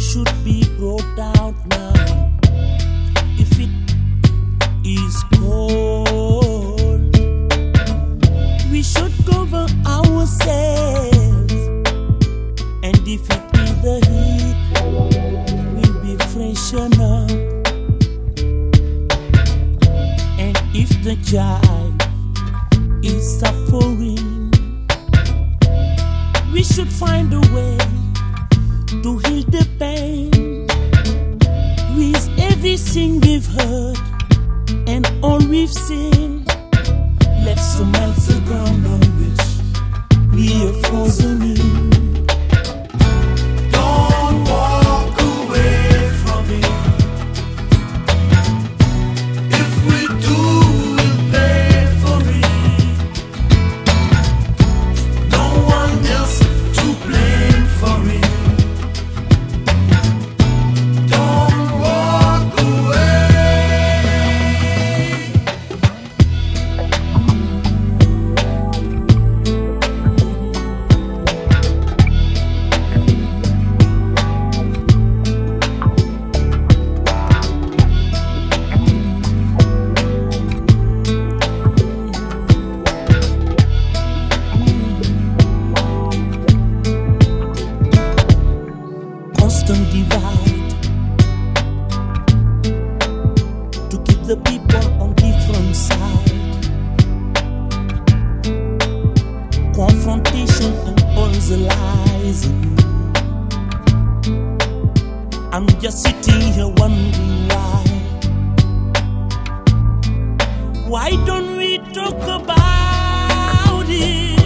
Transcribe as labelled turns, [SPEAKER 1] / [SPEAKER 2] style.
[SPEAKER 1] should be brought out now. If it is cold, we should cover ourselves. And if it is the heat, we'll be freshen up. And if the child is suffering, we should find a way to heal the pain. With everything we've heard and all we've seen, let's melt the ground on which we are frozen in. Don't walk away from it. If we do, we'll pay for it. No one else to blame for it. Don't walk away. Constant divide to keep the people on different sides. Confrontation and all the lies. I'm just sitting here wondering why. Why don't we talk about it?